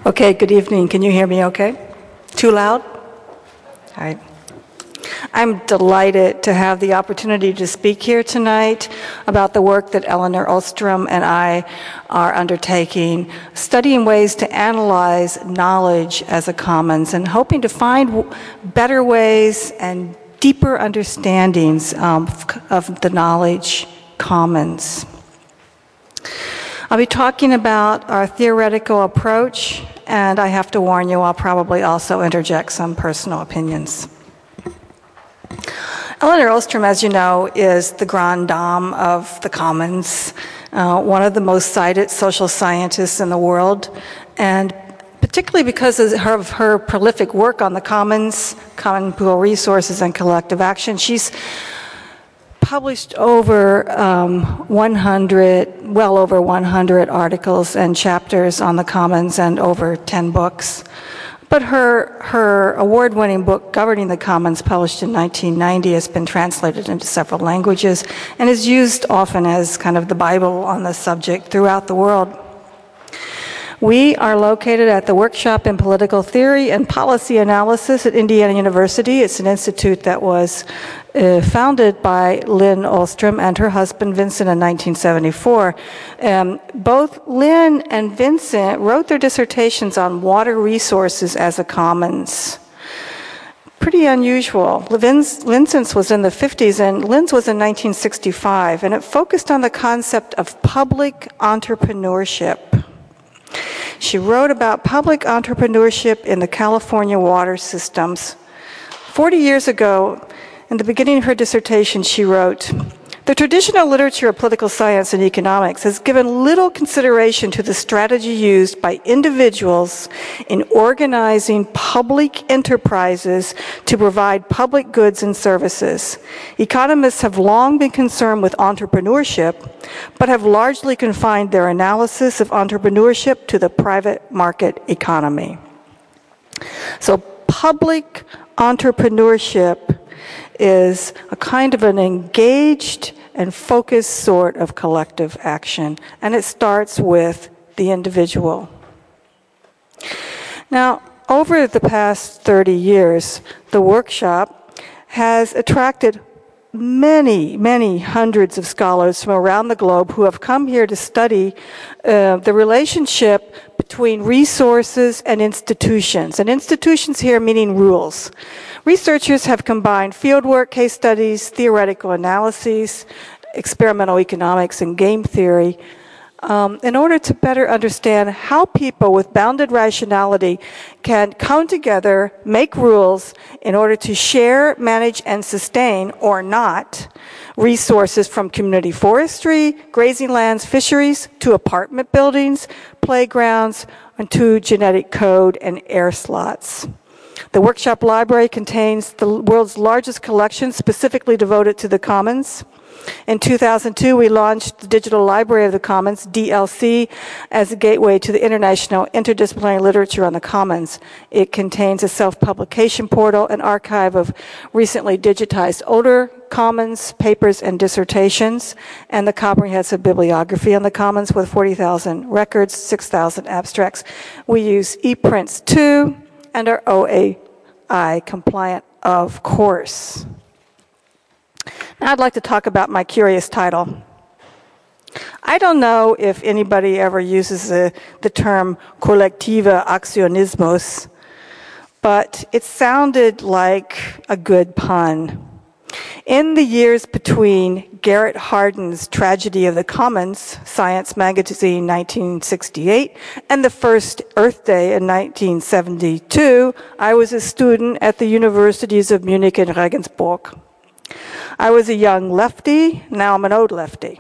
Okay, good evening. Can you hear me okay? Too loud? All right. I'm delighted to have the opportunity to speak here tonight about the work that Elinor Ostrom and I are undertaking, studying ways to analyze knowledge as a commons and hoping to find better ways and deeper understandings of the knowledge commons. I'll be talking about our theoretical approach, and I have to warn you, I'll probably also interject some personal opinions. Elinor Ostrom, as you know, is the grande dame of the commons, one of the most cited social scientists in the world, and particularly because of her prolific work on the commons, common pool resources, and collective action. She's published over well over 100 articles and chapters on the commons and over 10 books. But her award-winning book, Governing the Commons, published in 1990, has been translated into several languages and is used often as kind of the Bible on the subject throughout the world. We are located at the Workshop in Political Theory and Policy Analysis at Indiana University. It's an institute that was founded by Lynn Ostrom and her husband Vincent in 1974. Both Lynn and Vincent wrote their dissertations on water resources as a commons. Pretty unusual. Vincent's was in the 50s and Lynn's was in 1965, and it focused on the concept of public entrepreneurship. She wrote about public entrepreneurship in the California water systems. 40 years ago, in the beginning of her dissertation, she wrote, "The traditional literature of political science and economics has given little consideration to the strategy used by individuals in organizing public enterprises to provide public goods and services. Economists have long been concerned with entrepreneurship, but have largely confined their analysis of entrepreneurship to the private market economy." So public entrepreneurship is a kind of an engaged and focused sort of collective action, and it starts with the individual. Now, over the past 30 years, the workshop has attracted many hundreds of scholars from around the globe who have come here to study the relationship between resources and institutions. And institutions here meaning rules. Researchers have combined fieldwork, case studies, theoretical analyses, experimental economics, and game theory in order to better understand how people with bounded rationality can come together, make rules in order to share, manage, and sustain, or not, resources from community forestry, grazing lands, fisheries, to apartment buildings, playgrounds, and to genetic code and air slots. The workshop library contains the world's largest collection specifically devoted to the commons. In 2002, we launched the Digital Library of the Commons, DLC, as a gateway to the international interdisciplinary literature on the commons. It contains a self-publication portal, an archive of recently digitized older commons, papers, and dissertations, and the comprehensive bibliography on the commons with 40,000 records, 6,000 abstracts. We use ePrints too, and are OAI compliant, of course. Now I'd like to talk about my curious title. I don't know if anybody ever uses the term kollektiver Aktionismus, but it sounded like a good pun. In the years between Garrett Hardin's Tragedy of the Commons, Science Magazine 1968, and the first Earth Day in 1972, I was a student at the universities of Munich and Regensburg. I was a young lefty, now I'm an old lefty.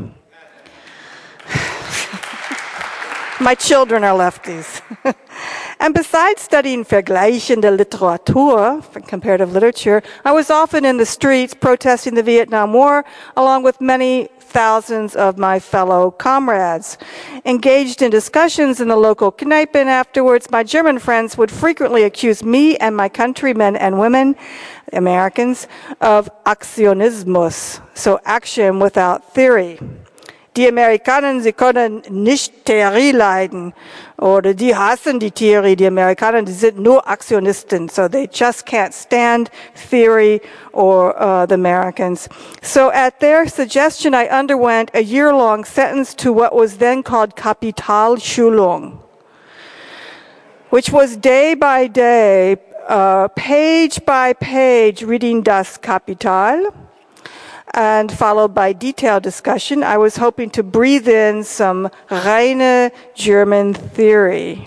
My children are lefties. And besides studying vergleichende Literatur, comparative literature, I was often in the streets protesting the Vietnam War, along with many thousands of my fellow comrades. Engaged in discussions in the local Kneipe, and afterwards, my German friends would frequently accuse me and my countrymen and women, Americans, of Aktionismus, so action without theory. Die Amerikaner, sie können nicht Theorie leiden. Oder die hassen die Theorie. Die Amerikaner, die sind nur Aktionisten. So they just can't stand theory or the Americans. So at their suggestion, I underwent a year-long sentence to what was then called Kapitalschulung, which was day by day, page by page, reading Das Kapital, and followed by detailed discussion. I was hoping to breathe in some reine German theory.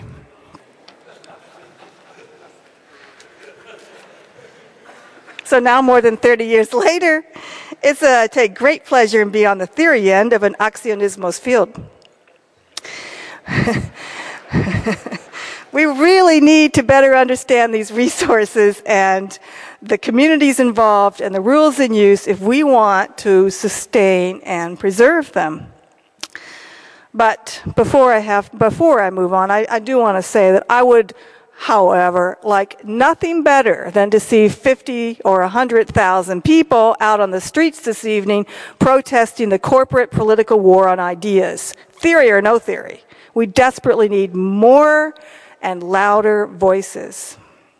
So now, more than 30 years later, it's I take great pleasure in being on the theory end of an Aktionismus field. We really need to better understand these resources and the communities involved and the rules in use if we want to sustain and preserve them. But before I move on, I do want to say that I would, however, like nothing better than to see 50 or 100,000 people out on the streets this evening protesting the corporate political war on ideas, theory or no theory. We desperately need more and louder voices.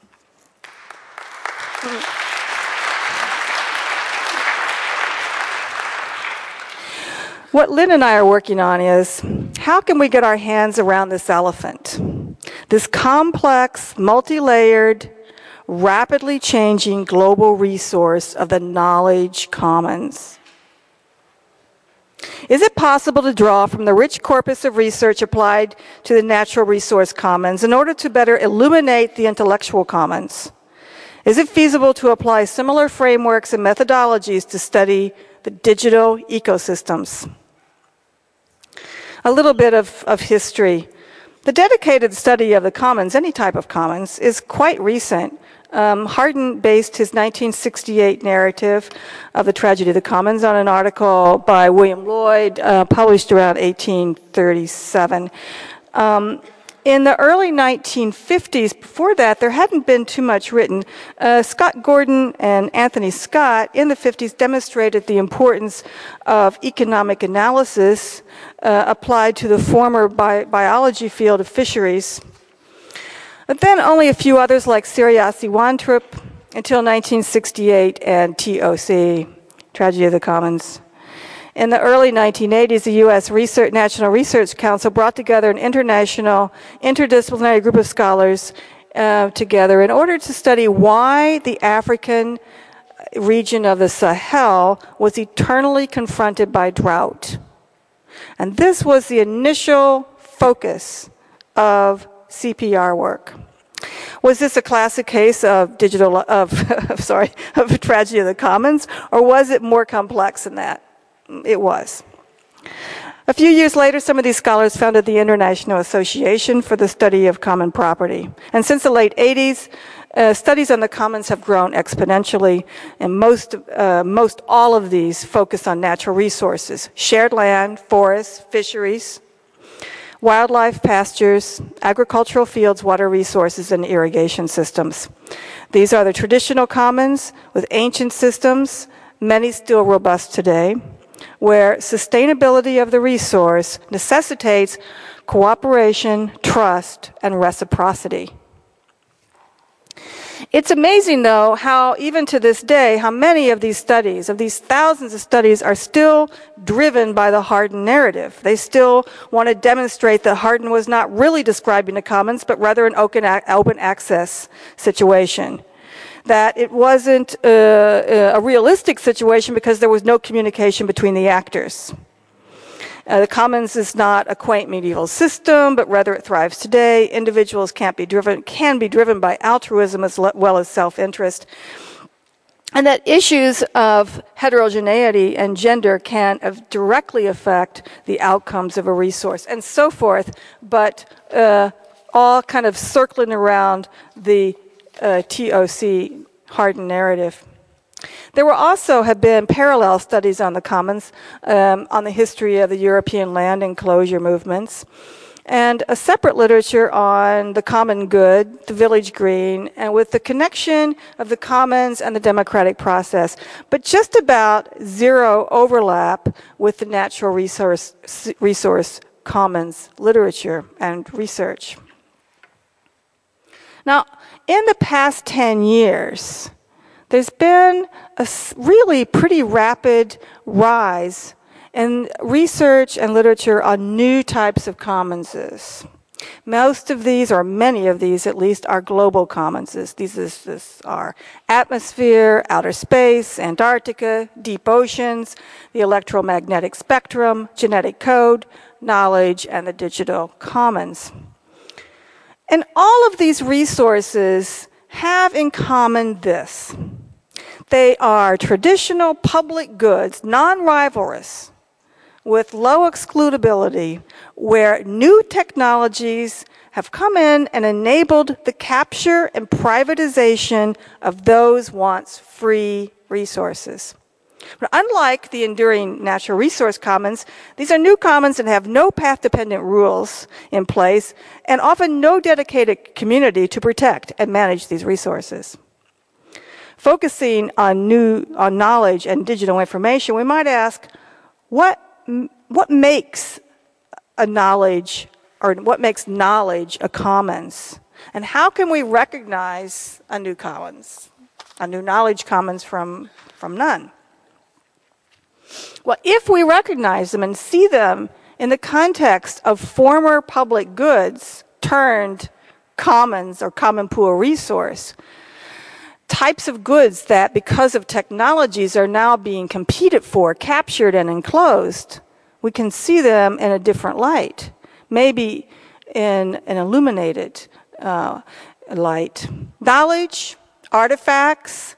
What Lynn and I are working on is, how can we get our hands around this elephant? This complex, multi-layered, rapidly changing global resource of the knowledge commons. Is it possible to draw from the rich corpus of research applied to the natural resource commons in order to better illuminate the intellectual commons? Is it feasible to apply similar frameworks and methodologies to study the digital ecosystems? A little bit of history. The dedicated study of the commons, any type of commons, is quite recent. Hardin based his 1968 narrative of the tragedy of the commons on an article by William Lloyd, published around 1837. In the early 1950s, before that, there hadn't been too much written. Scott Gordon and Anthony Scott in the 50s demonstrated the importance of economic analysis applied to the former biology field of fisheries. But then only a few others like Siriasi Wantrup until 1968 and TOC, Tragedy of the Commons. In the early 1980s, the U.S. National Research Council brought together an international, interdisciplinary group of scholars together in order to study why the African region of the Sahel was eternally confronted by drought. And this was the initial focus of CPR work. Was this a classic case of of a tragedy of the commons, or was it more complex than that? It was. A few years later, some of these scholars founded the International Association for the Study of Common Property. And since the late 80s, studies on the commons have grown exponentially, and most all of these focus on natural resources: shared land, forests, fisheries, wildlife, pastures, agricultural fields, water resources, and irrigation systems. These are the traditional commons with ancient systems, many still robust today, where sustainability of the resource necessitates cooperation, trust, and reciprocity. It's amazing, though, how even to this day, how many of these studies, of these thousands of studies, are still driven by the Hardin narrative. They still want to demonstrate that Hardin was not really describing the commons, but rather an open access situation. That it wasn't a realistic situation because there was no communication between the actors. The commons is not a quaint medieval system, but rather it thrives today. Individuals can be driven by altruism as well as self-interest. And that issues of heterogeneity and gender can directly affect the outcomes of a resource, and so forth, but all kind of circling around the TOC Hardin narrative. There have been parallel studies on the commons, on the history of the European land enclosure movements. and a separate literature on the common good, the village green, and with the connection of the commons and the democratic process, but just about zero overlap with the natural resource commons literature and research. Now, in the past 10 years, there's been a really pretty rapid rise in research and literature on new types of commonses. Most of these, or many of these at least, are global commonses. These are atmosphere, outer space, Antarctica, deep oceans, the electromagnetic spectrum, genetic code, knowledge, and the digital commons. And all of these resources have in common this. They are traditional public goods, non-rivalrous, with low excludability, where new technologies have come in and enabled the capture and privatization of those once free resources. But unlike the enduring natural resource commons, these are new commons and have no path-dependent rules in place and often no dedicated community to protect and manage these resources. Focusing on knowledge and digital information, we might ask, what makes a knowledge, or what makes knowledge a commons? And how can we recognize a new commons, a new knowledge commons from none? Well, if we recognize them and see them in the context of former public goods turned commons or common pool resource, types of goods that, because of technologies, are now being competed for, captured, and enclosed, we can see them in a different light, maybe in an illuminated light. Knowledge artifacts,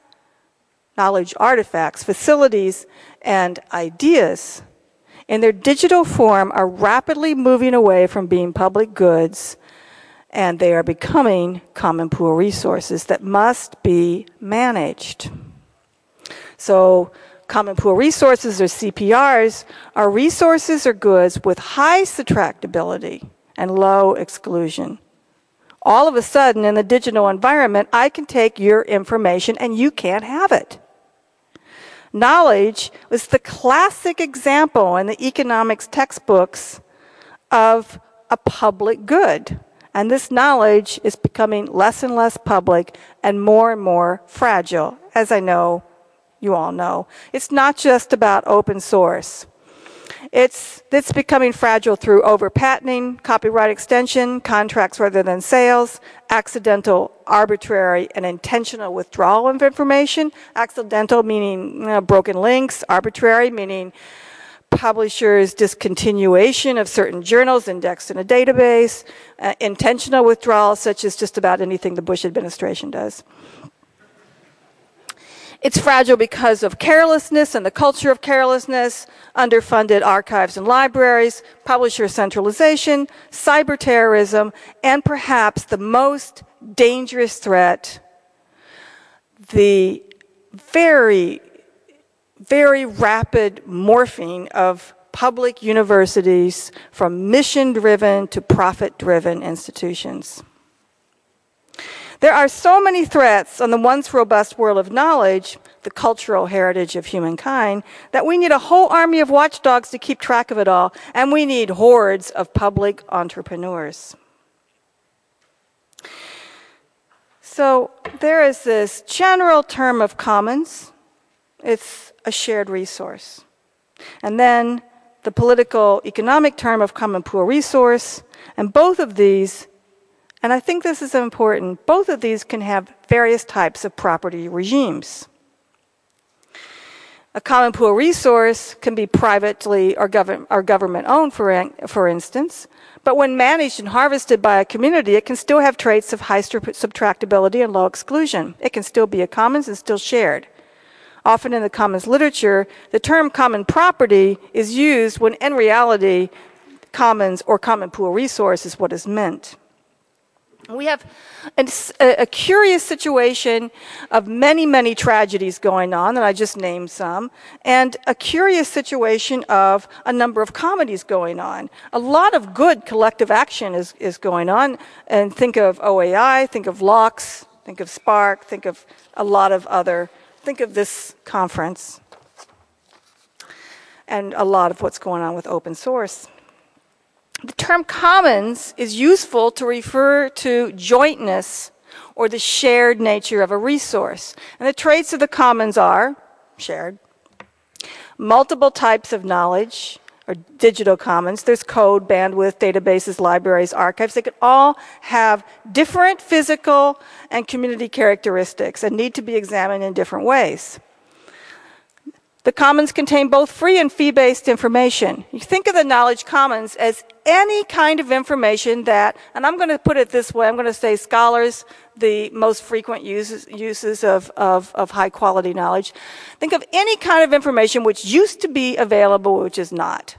facilities, and ideas in their digital form are rapidly moving away from being public goods, and they are becoming common pool resources that must be managed. So common pool resources, or CPRs, are resources or goods with high subtractability and low exclusion. All of a sudden, in the digital environment, I can take your information and you can't have it. Knowledge was the classic example in the economics textbooks of a public good. And this knowledge is becoming less and less public and more fragile, as I know you all know. It's not just about open source. It's becoming fragile through over-patenting, copyright extension, contracts rather than sales, accidental, arbitrary, and intentional withdrawal of information. Accidental meaning broken links, arbitrary meaning publishers' discontinuation of certain journals indexed in a database, intentional withdrawal, such as just about anything the Bush administration does. It's fragile because of carelessness and the culture of carelessness, underfunded archives and libraries, publisher centralization, cyber terrorism, and perhaps the most dangerous threat, the very rapid morphing of public universities from mission-driven to profit-driven institutions. There are so many threats on the once robust world of knowledge, the cultural heritage of humankind, that we need a whole army of watchdogs to keep track of it all, and we need hordes of public entrepreneurs. So there is this general term of commons. It's a shared resource. And then the political economic term of common pool resource, and both of these, and I think this is important, both of these can have various types of property regimes. A common pool resource can be privately or government-owned, for instance, but when managed and harvested by a community, it can still have traits of high subtractability and low exclusion. It can still be a commons and still shared. Often in the commons literature, the term common property is used when in reality, commons or common pool resource is what is meant. We have a curious situation of many, many tragedies going on, and I just named some, and a curious situation of a number of comedies going on. A lot of good collective action is going on, and think of OAI, think of LOX, think of Spark, think of a lot of other, think of this conference, and a lot of what's going on with open source. The term commons is useful to refer to jointness or the shared nature of a resource. And the traits of the commons are shared. Multiple types of knowledge, or digital commons. There's code, bandwidth, databases, libraries, archives. They could all have different physical and community characteristics and need to be examined in different ways. The commons contain both free and fee-based information. You think of the knowledge commons as any kind of information that, and I'm going to put it this way, I'm going to say scholars, the most frequent uses of high-quality knowledge. Think of any kind of information which used to be available, which is not.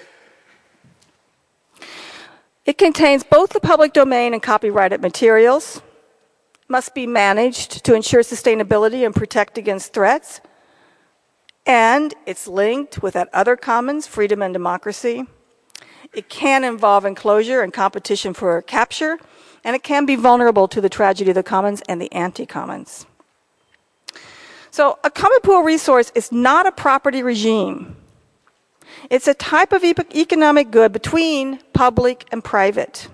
It contains both the public domain and copyrighted materials, must be managed to ensure sustainability and protect against threats, and it's linked with that other commons, freedom and democracy. It can involve enclosure and competition for capture, and it can be vulnerable to the tragedy of the commons and the anti-commons. So a common pool resource is not a property regime. It's a type of economic good between public and private.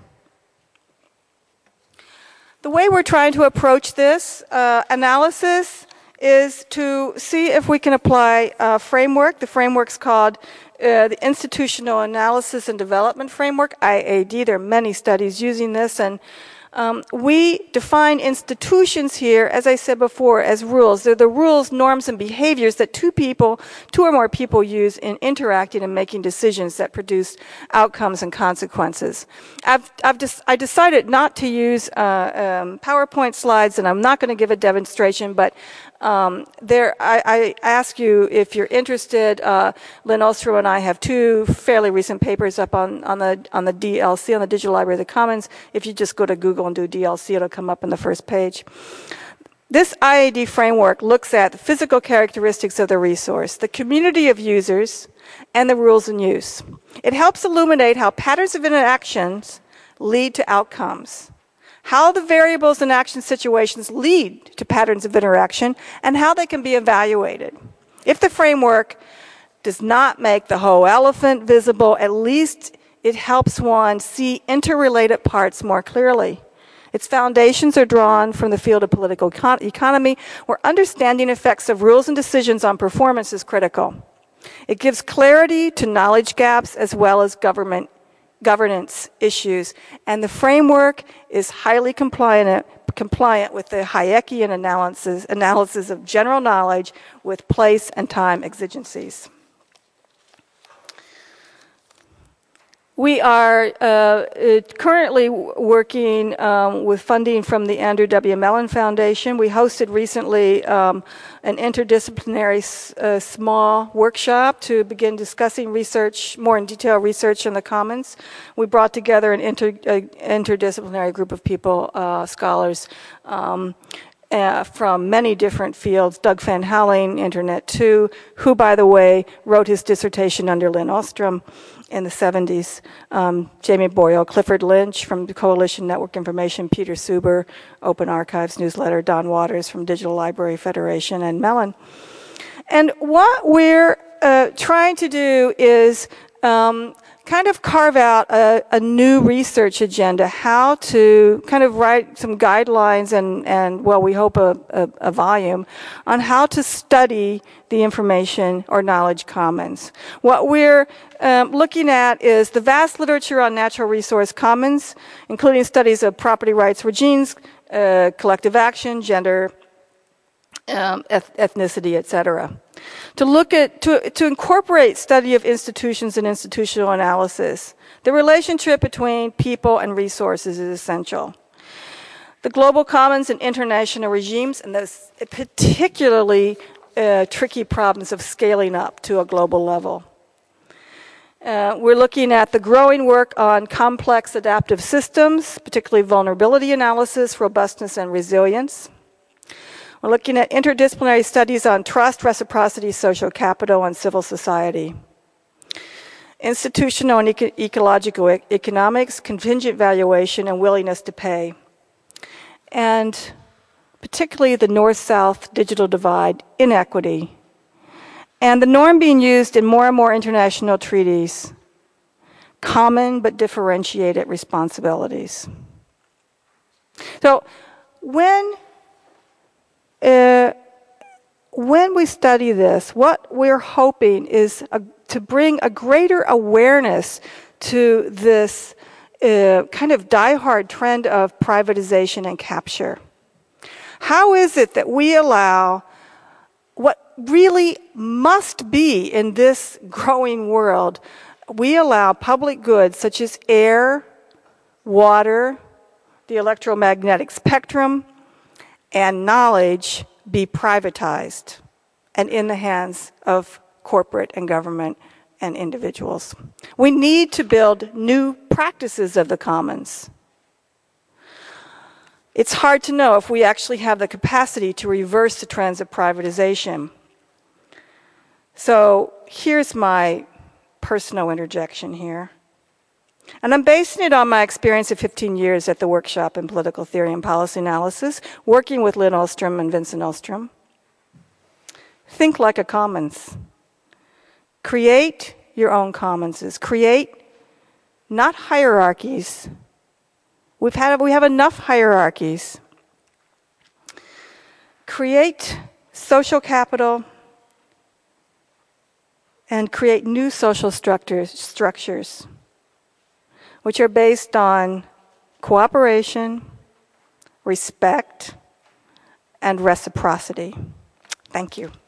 The way we're trying to approach this analysis is to see if we can apply a framework. The framework's called the Institutional Analysis and Development Framework, IAD. There are many studies using this, and we define institutions here, as I said before, as rules. They're the rules, norms, and behaviors that two or more people use in interacting and making decisions that produce outcomes and consequences. I decided not to use PowerPoint slides, and I'm not going to give a demonstration, but I ask you if you're interested. Lynn Ostrom and I have two fairly recent papers up on the DLC, on the Digital Library of the Commons. If you just go to Google and do DLC, it'll come up on the first page. This IAD framework looks at the physical characteristics of the resource, the community of users, and the rules in use. It helps illuminate how patterns of interactions lead to outcomes, how the variables and action situations lead to patterns of interaction, and how they can be evaluated. If the framework does not make the whole elephant visible, at least it helps one see interrelated parts more clearly. Its foundations are drawn from the field of political economy, where understanding effects of rules and decisions on performance is critical. It gives clarity to knowledge gaps as well as governance issues, and the framework is highly compliant with the Hayekian analysis of general knowledge with place and time exigencies. We are currently working with funding from the Andrew W. Mellon Foundation. We hosted recently an interdisciplinary small workshop to begin discussing research, more in detail research in the commons. We brought together an interdisciplinary group of people, scholars, from many different fields. Doug Van Houweling, Internet 2, who, by the way, wrote his dissertation under Lynn Ostrom in the 70s. Jamie Boyle, Clifford Lynch from Coalition Network Information, Peter Suber, Open Archives Newsletter, Don Waters from Digital Library Federation, and Mellon. And what we're trying to do is kind of carve out a new research agenda, how to kind of write some guidelines and well, we hope a volume on how to study the information or knowledge commons. What we're looking at is the vast literature on natural resource commons, including studies of property rights regimes, collective action, gender, ethnicity, etc. To look at, to incorporate study of institutions and institutional analysis. The relationship between people and resources is essential. The global commons and international regimes, and those particularly tricky problems of scaling up to a global level. We're looking at the growing work on complex adaptive systems, particularly vulnerability analysis, robustness, and resilience. We're looking at interdisciplinary studies on trust, reciprocity, social capital, and civil society. Institutional and ecological economics, contingent valuation, and willingness to pay. And particularly the North-South digital divide, inequity. And the norm being used in more and more international treaties, common but differentiated responsibilities. So when we study this, what we're hoping is to bring a greater awareness to this kind of diehard trend of privatization and capture. How is it that we allow what really must be in this growing world, we allow public goods such as air, water, the electromagnetic spectrum, and knowledge be privatized and in the hands of corporate and government and individuals. We need to build new practices of the commons. It's hard to know if we actually have the capacity to reverse the trends of privatization. So here's my personal interjection here. And I'm basing it on my experience of 15 years at the Workshop in Political Theory and Policy Analysis, working with Lynn Ostrom and Vincent Ostrom. Think like a commons. Create your own commonses. Create not hierarchies. We have enough hierarchies. Create social capital and create new social structures which are based on cooperation, respect, and reciprocity. Thank you.